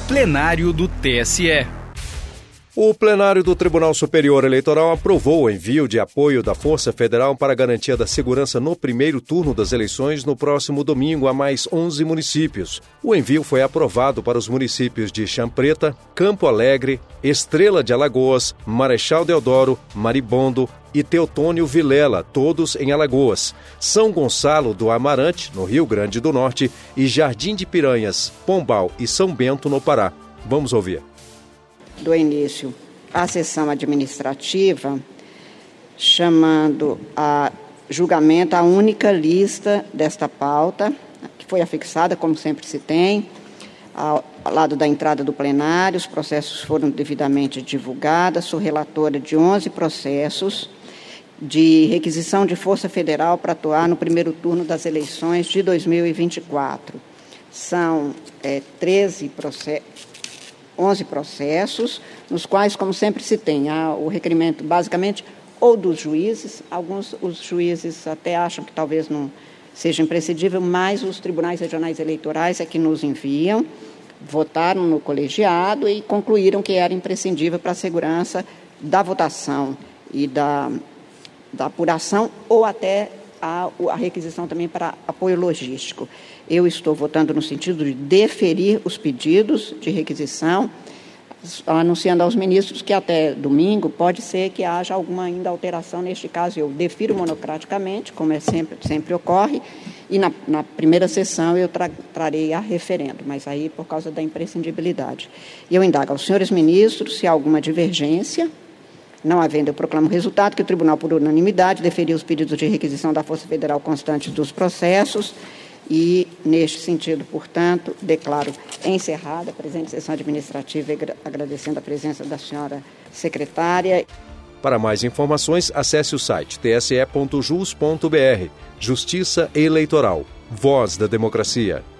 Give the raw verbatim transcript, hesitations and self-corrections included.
Plenário do T S E. O plenário do Tribunal Superior Eleitoral aprovou o envio de apoio da Força Federal para a garantia da segurança no primeiro turno das eleições no próximo domingo a mais onze municípios. O envio foi aprovado para os municípios de Champreta, Campo Alegre, Estrela de Alagoas, Marechal Deodoro, Maribondo e Teotônio Vilela, todos em Alagoas, São Gonçalo do Amarante, no Rio Grande do Norte, e Jardim de Piranhas, Pombal e São Bento, no Pará. Vamos ouvir. Do início à sessão administrativa, chamando a julgamento a única lista desta pauta, que foi afixada, como sempre se tem, ao lado da entrada do plenário. Os processos foram devidamente divulgados. Sou relatora de onze processos de requisição de Força Federal para atuar no primeiro turno das eleições de dois mil e vinte e quatro. São é, treze processos. onze processos, nos quais, como sempre se tem, há o requerimento basicamente ou dos juízes, alguns os juízes até acham que talvez não seja imprescindível, mas os tribunais regionais eleitorais é que nos enviam, votaram no colegiado e concluíram que era imprescindível para a segurança da votação e da, da apuração, ou até a, a requisição também para apoio logístico. Eu estou votando no sentido de deferir os pedidos de requisição, anunciando aos ministros que até domingo pode ser que haja alguma ainda alteração. Neste caso, eu defiro monocraticamente, como é sempre, sempre ocorre, e na, na primeira sessão eu tra, trarei a referendo, mas aí por causa da imprescindibilidade. E eu indago aos senhores ministros se há alguma divergência. Não havendo, eu proclamo o resultado que o Tribunal, por unanimidade, deferiu os pedidos de requisição da Força Federal constantes dos processos e, neste sentido, portanto, declaro encerrada a presente sessão administrativa, agradecendo a presença da senhora secretária. Para mais informações, acesse o site t s e ponto jus ponto b r. Justiça Eleitoral. Voz da Democracia.